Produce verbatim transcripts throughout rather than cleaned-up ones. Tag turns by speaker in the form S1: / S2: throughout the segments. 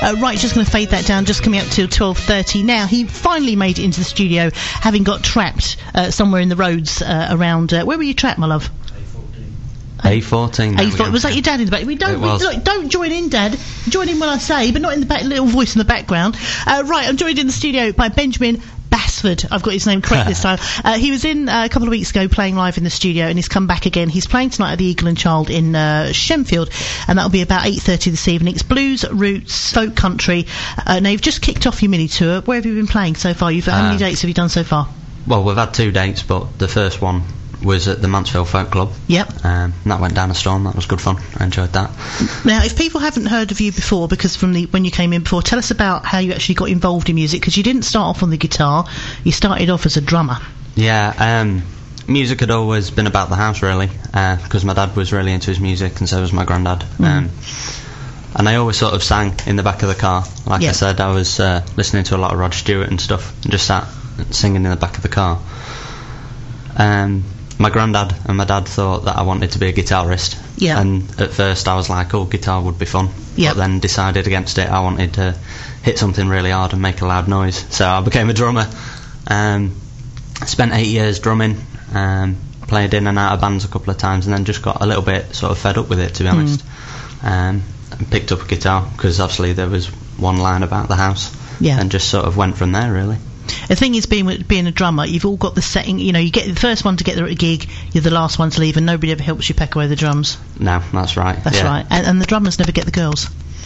S1: Uh, right, just going to fade that down, just coming up till twelve thirty now. He finally made it into the studio, having got trapped uh, somewhere in the roads uh, around... Uh, where were you trapped, my love?
S2: A fourteen.
S1: A fourteen. Was that your dad in the back? We don't. We, look, don't join in, Dad. Join in when I say, but not in the back. Little voice in the background. Uh, right, I'm joined in the studio by Benjamin Basford. I've got his name correct this time. Uh, he was in uh, a couple of weeks ago playing live in the studio, and he's come back again. He's playing tonight at the Eagle and Child in uh, Shenfield, and that'll be about eight thirty this evening. It's blues, roots, folk country. Uh, now you've just kicked off your mini tour. Where have you been playing so far? You've how many uh, dates have you done so far?
S2: Well, we've had two dates, but the first one was at the Mansfield Folk Club.
S1: Yep.
S2: Um, that went down a storm. That was good fun. I enjoyed that.
S1: Now, if people haven't heard of you before, because from the when you came in before, tell us about how you actually got involved in music, because you didn't start off on the guitar. You started off as a drummer.
S2: Yeah. Um, music had always been about the house, really, because uh, my dad was really into his music, and so was my granddad. Mm. Um, and I always sort of sang in the back of the car. Like yep. I said, I was uh, listening to a lot of Rod Stewart and stuff, and just sat singing in the back of the car. Um, my granddad and my dad thought that I wanted to be a guitarist.
S1: Yeah.
S2: And at first I was like, oh, guitar would be fun.
S1: Yep.
S2: But then decided against it. I wanted to hit something really hard and make a loud noise. So I became a drummer. Um, spent eight years drumming. Um, played in and out of bands a couple of times, and then just got a little bit sort of fed up with it, to be honest. Mm. Um, and picked up a guitar, because obviously there was one line about the house.
S1: Yeah.
S2: And just sort of went from there, really.
S1: The thing is, being being a drummer, you've all got the setting. You know, you get the first one to get there at a gig, you're the last one to leave, and nobody ever helps you pack away the drums.
S2: No, that's right.
S1: That's
S2: yeah.
S1: right. And, and the drummers never get the girls.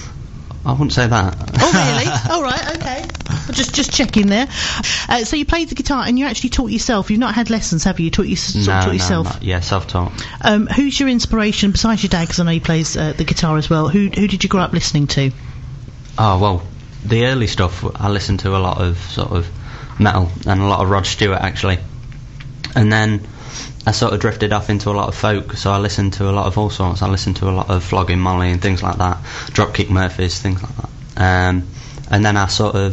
S2: I wouldn't say that.
S1: Oh, really? All right, okay. Just just checking there. Uh, so you played the guitar, and you actually taught yourself. You've not had lessons, have you? You taught, you, sort
S2: no,
S1: of taught
S2: no,
S1: yourself?
S2: Not, yeah, self-taught.
S1: Um, who's your inspiration, besides your dad, because I know he plays uh, the guitar as well? Who who did you grow up listening to?
S2: Oh, well, the early stuff, I listened to a lot of sort of metal and a lot of Rod Stewart, actually. And then I sort of drifted off into a lot of folk, so I listened to a lot of all sorts. I listened to a lot of Flogging Molly and things like that, Dropkick Murphys, things like that. Um, and then I sort of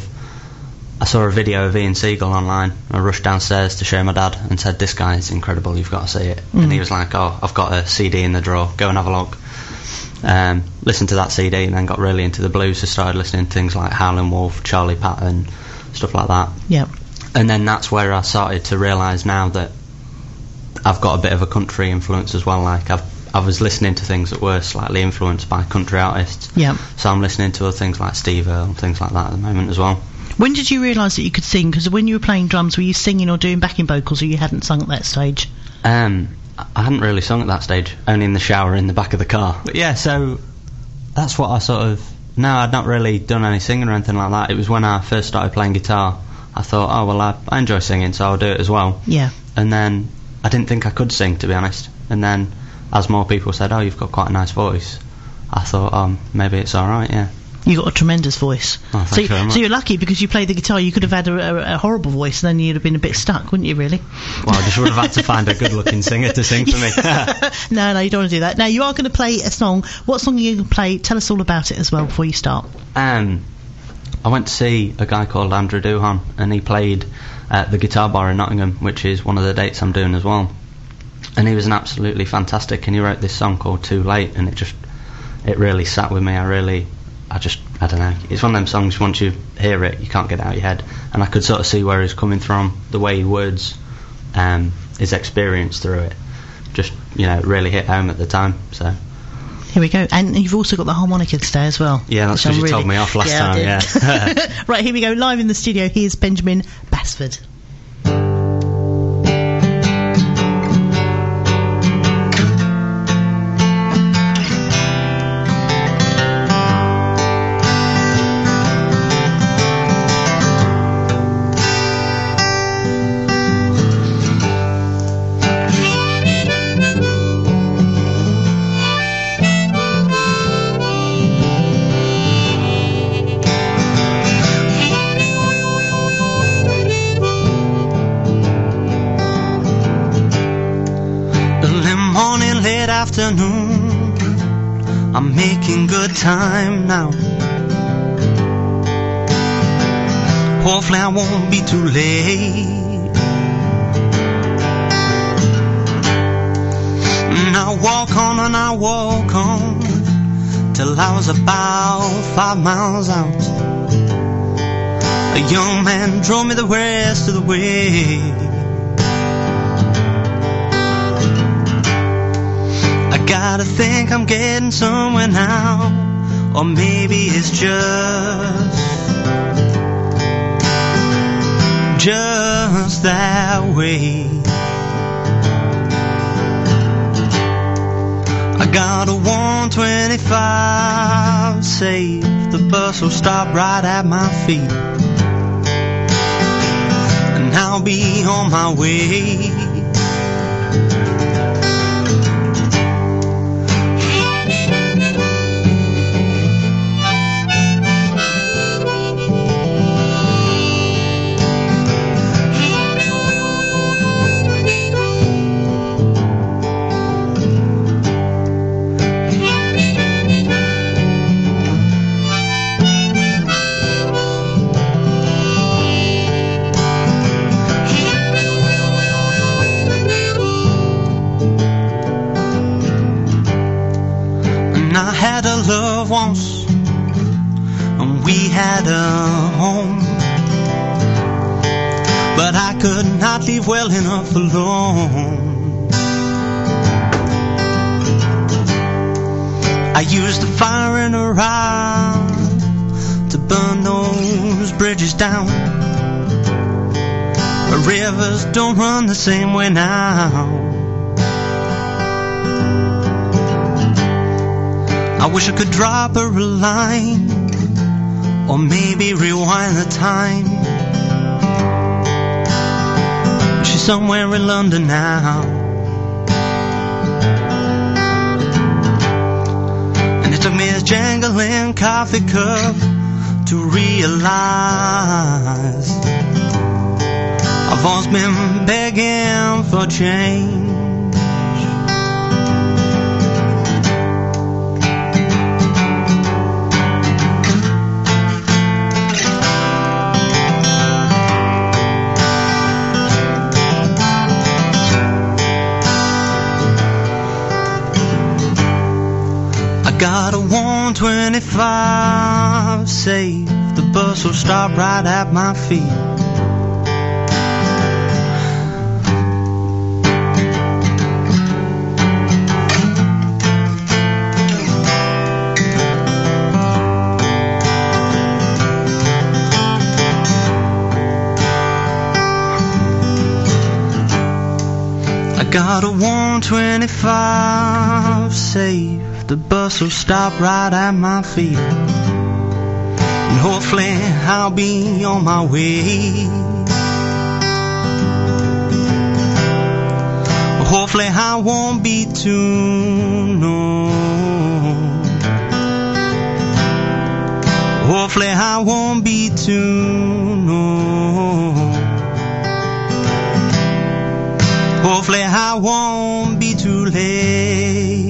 S2: I saw a video of Ian Siegel online. I rushed downstairs to show my dad and said, this guy is incredible, you've got to see it. Mm. And he was like, oh, I've got a C D in the drawer, go and have a look. Um, listened to that C D and then got really into the blues. I started listening to things like Howlin' Wolf, Charlie Patton, stuff like that.
S1: Yeah.
S2: And then that's where I started to realise now that I've got a bit of a country influence as well. Like I've, I was listening to things that were slightly influenced by country artists.
S1: Yeah.
S2: So I'm listening to other things like Steve Earle and things like that at the moment as well.
S1: When did you realise that you could sing? Because when you were playing drums, were you singing or doing backing vocals, or you hadn't sung at that stage?
S2: Um, I hadn't really sung at that stage, only in the shower in the back of the car. But yeah, so that's what I sort of... No, I'd not really done any singing or anything like that. It was when I first started playing guitar, I thought, oh, well, I, I enjoy singing, so I'll do it as well.
S1: Yeah.
S2: And then I didn't think I could sing, to be honest. And then as more people said, oh, you've got quite a nice voice, I thought, um, maybe it's alright, yeah.
S1: You got a tremendous voice.
S2: Oh, thank
S1: so,
S2: you very much.
S1: So you're lucky because you played the guitar. You could have had a, a, a horrible voice, and then you'd have been a bit stuck, wouldn't you? Really?
S2: Well, I just would have had to find a good-looking singer to sing for me.
S1: no, no, you don't want to do that. Now you are going to play a song. What song are you going to play? Tell us all about it as well before you start.
S2: Um, I went to see a guy called Andrew Duhon, and he played at the Guitar Bar in Nottingham, which is one of the dates I'm doing as well. And he was an absolutely fantastic, and he wrote this song called Too Late, and it just, it really sat with me. I really, I just, I don't know. It's one of them songs, once you hear it, you can't get it out of your head. And I could sort of see where he's coming from, the way he words um, his experience through it. Just, you know, it really hit home at the time, so...
S1: Here we go. And you've also got the harmonica today as well.
S2: Yeah, that's because you really told me off last
S1: yeah,
S2: time, yeah.
S1: Right, here we go. Live in the studio, here's Benjamin Basford.
S3: Afternoon, I'm making good time now. Hopefully I won't be too late. And I walk on and I walk on till I was about five miles out. A young man drove me the rest of the way. I gotta think I'm getting somewhere now, or maybe it's just just that way. I got a one twenty-five saved, the bus will stop right at my feet, and I'll be on my way. Love once, and we had a home, but I could not leave well enough alone. I used the fire in a rod to burn those bridges down. The rivers don't run the same way now. I wish I could drop her a line, or maybe rewind the time. She's somewhere in London now, and it took me a jangling coffee cup to realize I've always been begging for change. Got a one twenty-five saved, the bus will stop right at my feet. I got a one twenty-five saved, the bus will stop right at my feet, and hopefully I'll be on my way. Hopefully I won't be too long. Hopefully I won't be too long. Hopefully I won't be too late.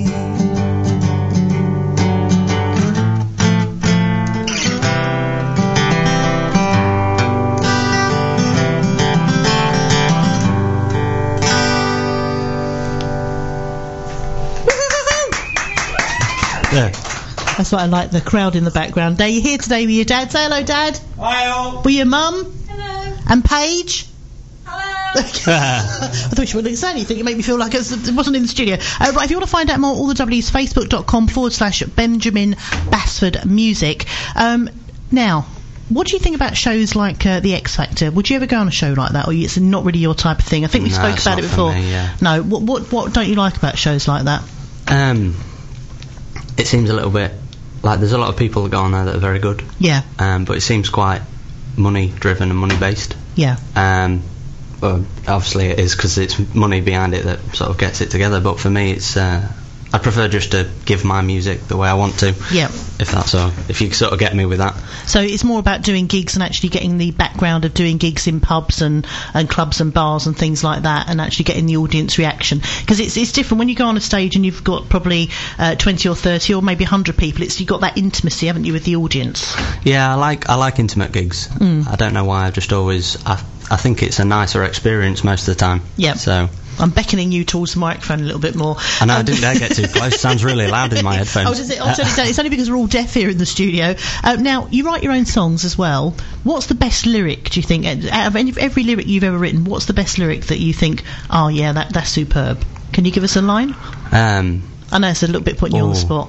S1: Yeah. That's what I like, the crowd in the background. Are you here today with your dad? Say hello, Dad.
S4: Hi all.
S1: With your mum?
S5: Hello.
S1: And Paige?
S5: Hello.
S1: I thought you wouldn't say anything. It made me feel like it wasn't in the studio. Uh, right, if you want to find out more, all the W's, facebook.com forward slash Benjamin Basford Music. Um, now, what do you think about shows like uh, The X Factor? Would you ever go on a show like that, or it's not really your type of thing? I think we
S2: no,
S1: spoke about it before.
S2: Me, yeah.
S1: No, what, what what don't you like about shows like that?
S2: Um, it seems a little bit like there's a lot of people that go on there that are very good.
S1: Yeah.
S2: Um, but it seems quite money driven and money based.
S1: Yeah.
S2: Um, well, obviously it is because it's money behind it that sort of gets it together. But for me, it's uh, I prefer just to give my music the way I want to.
S1: Yeah.
S2: If that's so, if you sort of get me with that.
S1: So it's more about doing gigs and actually getting the background of doing gigs in pubs and, and clubs and bars and things like that, and actually getting the audience reaction. Because it's it's different when you go on a stage and you've got probably uh, twenty or thirty or maybe one hundred people. It's you've got that intimacy, haven't you, with the audience?
S2: Yeah, I like I like intimate gigs.
S1: Mm.
S2: I don't know why. I've just always I I think it's a nicer experience most of the time.
S1: Yeah.
S2: So
S1: I'm beckoning you towards the microphone a little bit more.
S2: I know, um, I didn't dare get too close. It sounds really loud in my headphones.
S1: Oh, does it? I'll turn it down. It's only because we're all deaf here in the studio. Uh, now, you write your own songs as well. What's the best lyric, do you think? Out of any, every lyric you've ever written, what's the best lyric that you think, oh, yeah, that that's superb? Can you give us a line?
S2: Um,
S1: I know it's a little bit putting you on the spot.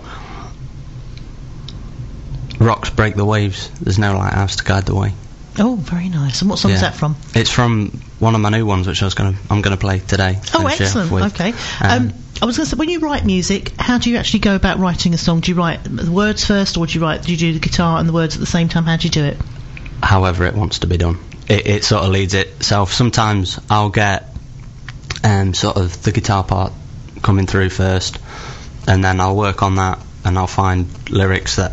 S2: Rocks break the waves. There's no lighthouse to guide the way.
S1: Oh, very nice. And what song
S2: yeah.
S1: is that from?
S2: It's from one of my new ones, which I was going to, I'm going to play today.
S1: Oh, excellent. Okay. Um, um, I was going to say, when you write music, how do you actually go about writing a song? Do you write the words first, or do you write? Do you do the guitar and the words at the same time? How do you do it?
S2: However it wants to be done. It, it sort of leads itself. Sometimes I'll get um, sort of the guitar part coming through first, and then I'll work on that, and I'll find lyrics that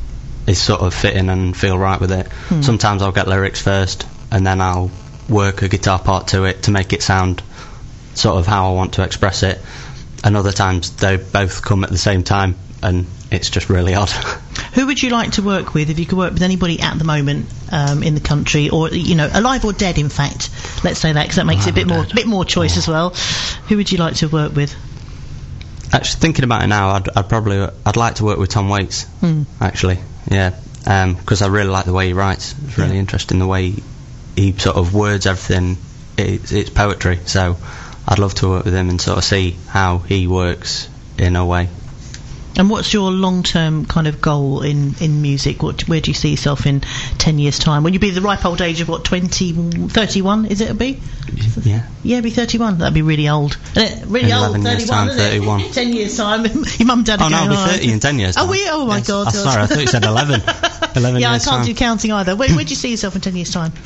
S2: is sort of fitting and feel right with it. Hmm. Sometimes I'll get lyrics first, and then I'll work a guitar part to it to make it sound sort of how I want to express it. And other times they both come at the same time, and it's just really odd.
S1: Who would you like to work with, if you could work with anybody at the moment um, in the country, or, you know, alive or dead, in fact? Let's say that, because that makes alive it a bit more, bit more choice oh. as well. Who would you like to work with?
S2: Actually, thinking about it now, I'd, I'd probably I'd like to work with Tom Waits. Hmm. Actually, yeah, because um, I really like the way he writes. It's really yeah. interesting the way he, he sort of words everything. It's, it's poetry, so I'd love to work with him and sort of see how he works in a way.
S1: And what's your long-term kind of goal in, in music? What, where do you see yourself in ten years' time? When you be the ripe old age of, what, twenty, thirty-one, is it a be?
S2: Yeah.
S1: Yeah, be thirty-one. That'd be really old. Really
S2: in
S1: old, thirty-one,
S2: time,
S1: isn't
S2: thirty-one.
S1: It? ten years' time. Your mum and dad are
S2: Oh, no, I'll be thirty in ten years' time.
S1: Oh, we, oh my
S2: yes.
S1: God.
S2: Oh, sorry, I thought you said eleven. eleven
S1: yeah,
S2: years
S1: I can't
S2: time.
S1: do counting either. Where, where do you see yourself in ten years' time?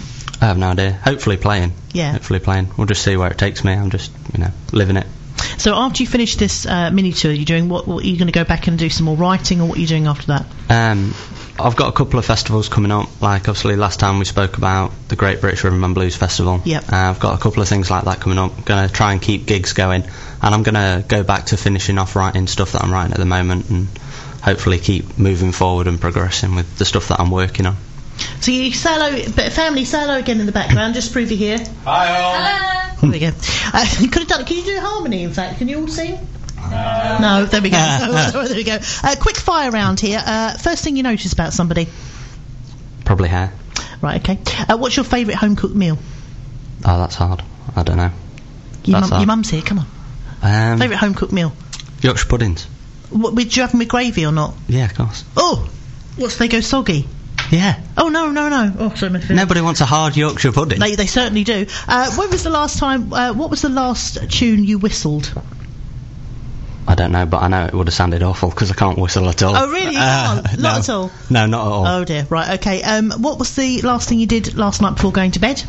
S2: I have no idea. Hopefully playing.
S1: Yeah.
S2: Hopefully playing. We'll just see where it takes me. I'm just, you know, living it.
S1: So after you finish this uh, mini tour, you're doing what, what? Are you going to go back and do some more writing, or what are you doing after that?
S2: Um, I've got a couple of festivals coming up. Like, obviously, last time we spoke about the Great British Rhythm and Blues Festival.
S1: Yep.
S2: Uh, I've got a couple of things like that coming up. I'm going to try and keep gigs going, and I'm going to go back to finishing off writing stuff that I'm writing at the moment, and hopefully keep moving forward and progressing with the stuff that I'm working on.
S1: So you solo, but family solo again in the background, just to prove you here.
S4: Hi all.
S1: Hello. There we go. Uh, could have done. Can you do harmony? In fact, can you all sing? No. No. There we go. oh, there we go. Uh, quick fire round here. Uh, first thing you notice about somebody?
S2: Probably hair.
S1: Right. Okay. Uh, what's your favourite home cooked meal?
S2: Oh, that's hard. I don't know.
S1: Your, mum, your mum's here. Come on.
S2: Um,
S1: favourite home cooked meal?
S2: Yorkshire puddings.
S1: What, do you have them with gravy or not?
S2: Yeah, of course.
S1: Oh, what's they go soggy?
S2: Yeah.
S1: Oh no no no! Oh, sorry, my
S2: Nobody wants a hard Yorkshire pudding.
S1: They they certainly do. Uh, when was the last time? Uh, what was the last tune you whistled?
S2: I don't know, but I know it would have sounded awful because I can't whistle at all.
S1: Oh really? You
S2: uh,
S1: can't? Not
S2: no.
S1: at all.
S2: No, not at all.
S1: Oh dear. Right. Okay. Um, what was the last thing you did last night before going to bed?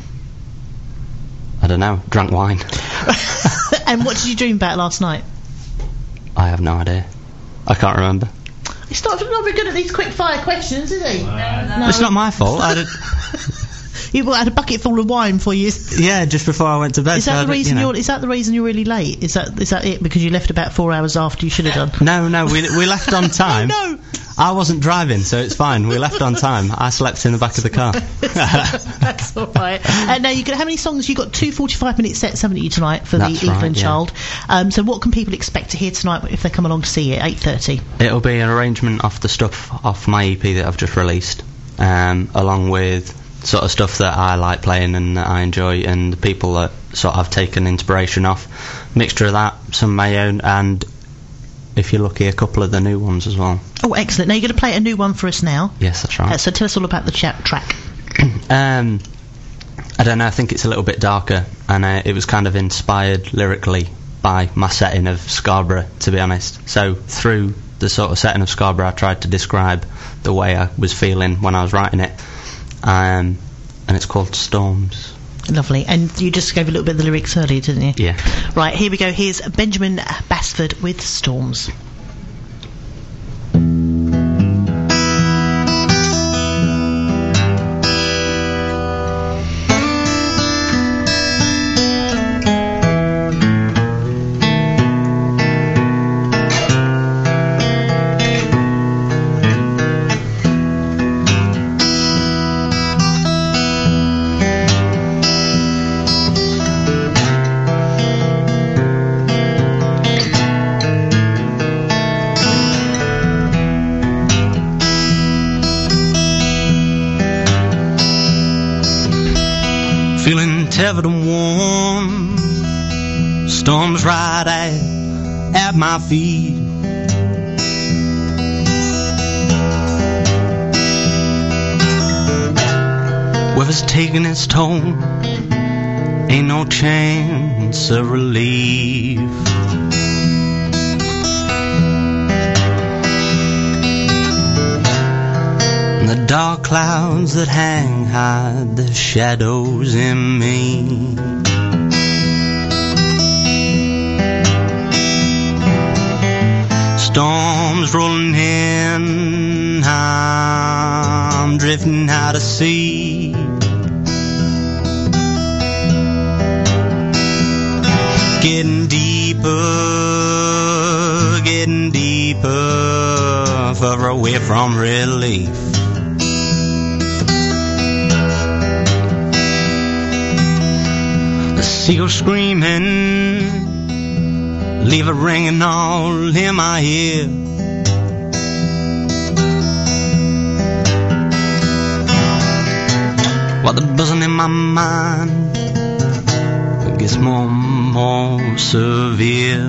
S2: I don't know. Drank wine.
S1: And what did you dream about last night?
S2: I have no idea. I can't remember.
S1: He's not, not very good at these quick fire questions, is he?
S4: No, no.
S1: no.
S2: It's not my fault. I did.
S1: You had a bucket full of wine for you.
S2: Yeah, just before I went to bed.
S1: Is that
S2: so
S1: the reason
S2: you know.
S1: you're? Is that the reason you're really late? Is that is that it? Because you left about four hours after you should have done.
S2: No, no, we we left on time.
S1: Oh, no.
S2: I wasn't driving, so it's fine. We left on time. I slept in the back of the car.
S1: That's all right. Uh, now, you got how many songs? You got two forty-five minute sets, haven't you, tonight for
S2: That's
S1: the
S2: right,
S1: Evelyn
S2: yeah.
S1: Child? Um, so, what can people expect to hear tonight if they come along to see it? Eight thirty.
S2: It'll be an arrangement off the stuff off my E P that I've just released, um, along with sort of stuff that I like playing and that I enjoy, and the people that sort of I've taken inspiration off. Mixture of that, some of my own, and if you're lucky, a couple of the new ones as well.
S1: Oh, excellent. Now, you're going to play a new one for us now.
S2: Yes, that's right.
S1: Uh, so, tell us all about the chat track.
S2: um, I don't know, I think it's a little bit darker, and uh, it was kind of inspired lyrically by my setting of Scarborough, to be honest. So, through the sort of setting of Scarborough, I tried to describe the way I was feeling when I was writing it. Um, and it's called Storms.
S1: Lovely. And you just gave a little bit of the lyrics earlier, didn't you?
S2: Yeah.
S1: Right, here we go. Here's Benjamin Basford with Storms.
S3: feeling tethered and warm. Storms right at, at my feet. Weather's taking its toll, ain't no chance of relief. And the dark clouds that hang hide the shadows in me. Storms rolling in, I'm drifting out to sea. Getting deeper, getting deeper, far away from relief. The seagulls screaming, leave it ringing all in my ear. While the buzzing in my mind gets more and more severe.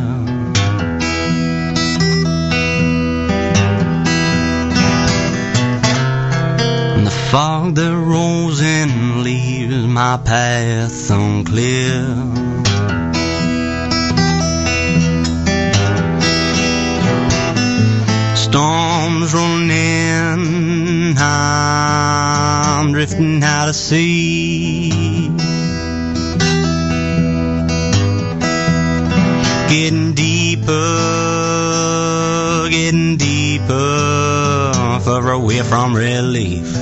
S3: And the fog that rolls in leaves my path unclear. Storms rolling in, I'm drifting out to sea. Getting deeper, getting deeper, far away from relief.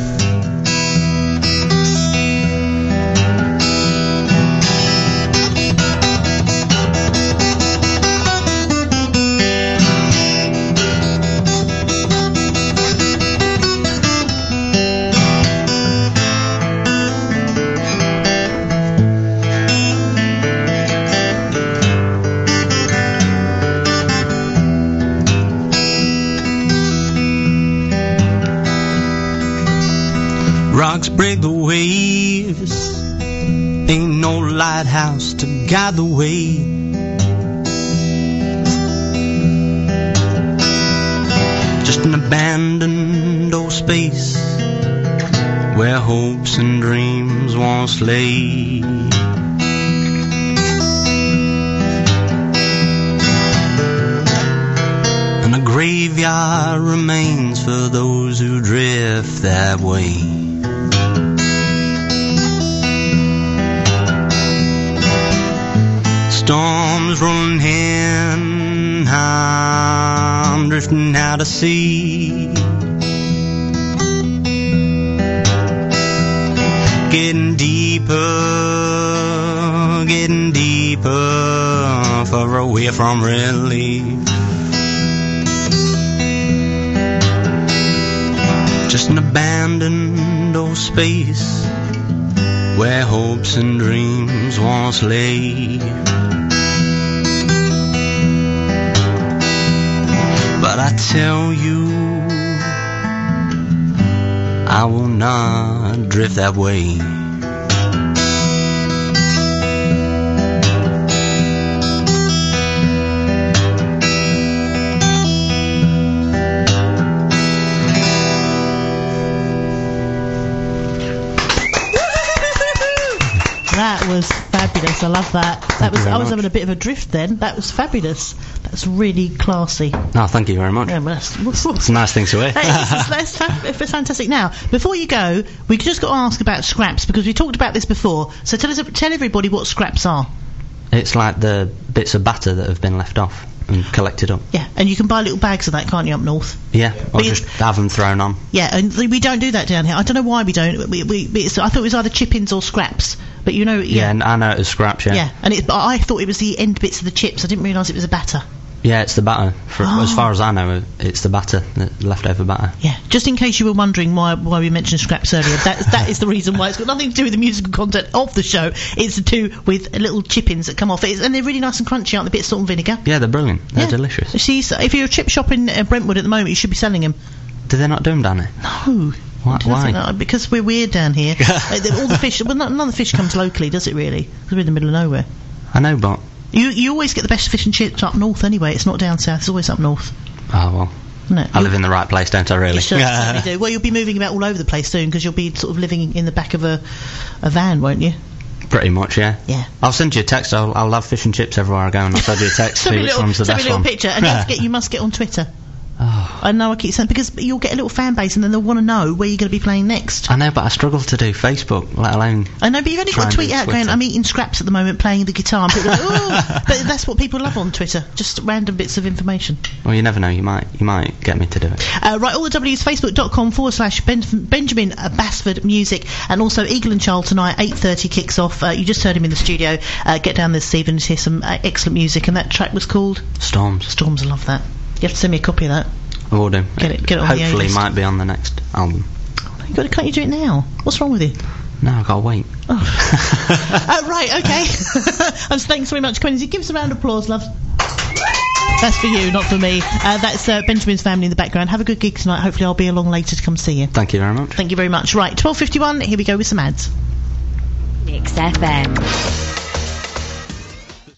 S3: Rocks break the waves, ain't no lighthouse to guide the way. Just an abandoned old space where hopes and dreams once lay. And a graveyard remains for those who drift that way. Storms rolling in, I'm drifting out to sea. Getting deeper, getting deeper, far away from relief. Just an abandoned old space where hopes and dreams once lay. But I tell you, I will not drift that way.
S1: That was fabulous. I love that. That was. I was much. having a bit of a drift then. That was fabulous. That's really classy.
S2: Oh, thank you very much.
S1: Yeah, well, that's,
S2: it's a nice thing to hear.
S1: That's, that's, that's fantastic. Now, before you go, we just got to ask about scraps because we talked about this before. So tell us, tell everybody what scraps are.
S2: It's like the bits of batter that have been left off and collected up.
S1: Yeah, and you can buy little bags of that, can't you, up north?
S2: Yeah, or just have them thrown on.
S1: Yeah, and we don't do that down here. I don't know why we don't. We, we, it's, I thought it was either chip-ins or scraps. But you know, yeah,
S2: yeah and I know it was scraps. Yeah,
S1: yeah, and it's, but I thought it was the end bits of the chips. I didn't realise it was a batter.
S2: Yeah, it's the batter. For,
S1: oh.
S2: As far as I know, it's the batter, the leftover batter.
S1: Yeah, just in case you were wondering why why we mentioned scraps earlier, that that is the reason why. It's got nothing to do with the musical content of the show. It's to do with little chip-ins that come off. It's, and they're really nice and crunchy, aren't they? A bit of salt and vinegar.
S2: Yeah, they're brilliant. They're
S1: yeah.
S2: delicious.
S1: See, so if you're a chip shop in uh, Brentwood at the moment, you should be selling them.
S2: Do they not do them down there?
S1: No.
S2: Why? why?
S1: Know, because we're weird down here. All the fish, well, none of the fish comes locally, does it really? Because we're in the middle of nowhere.
S2: I know, but
S1: you you always get the best fish and chips up north anyway. It's not down south. It's always up north.
S2: Oh well.
S1: No,
S2: I live in the right place, don't I? Really?
S1: You certainly do. Well, you'll be moving about all over the place soon because you'll be sort of living in the back of a a van, won't you?
S2: Pretty much, yeah.
S1: Yeah.
S2: I'll send you a text. I'll, I'll love fish and chips everywhere I go, and I'll send you a text. See which
S1: little,
S2: one's the
S1: send
S2: best
S1: me a little
S2: one.
S1: picture, and don't forget, you must get on Twitter.
S2: Oh.
S1: I know I keep saying because you'll get a little fan base and then they'll want to know where you're going to be playing next.
S2: I know, but I struggle to do Facebook, let alone.
S1: I know, but you've only got to tweet out going, I'm eating scraps at the moment, playing the guitar. And people are like, oh, but that's what people love on Twitter, just random bits of information.
S2: Well, you never know. You might, you might get me to do it.
S1: Uh, right, all the W's, facebook.com forward slash ben, Benjamin Basford Music, and also Eagle and Child tonight, eight thirty kicks off. Uh, you just heard him in the studio. Uh, get down this evening to hear some uh, excellent music, and that track was called
S2: Storms.
S1: Storms. I love that. You have to send me a copy of that.
S2: I will do.
S1: Get it, get it on
S2: Hopefully,
S1: the A-list.
S2: might be on the next album.
S1: Oh, you got to, can't you do it now? What's wrong with you?
S2: No, I've got to wait.
S1: Oh. uh, right, okay. um, thanks very much, Quincy. Give us a round of applause, love. That's for you, not for me. Uh, that's uh, Benjamin's family in the background. Have a good gig tonight. Hopefully, I'll be along later to come see you.
S2: Thank you very much.
S1: Thank you very much. Right, twelve fifty-one. Here we go with some ads.
S4: Mix F M.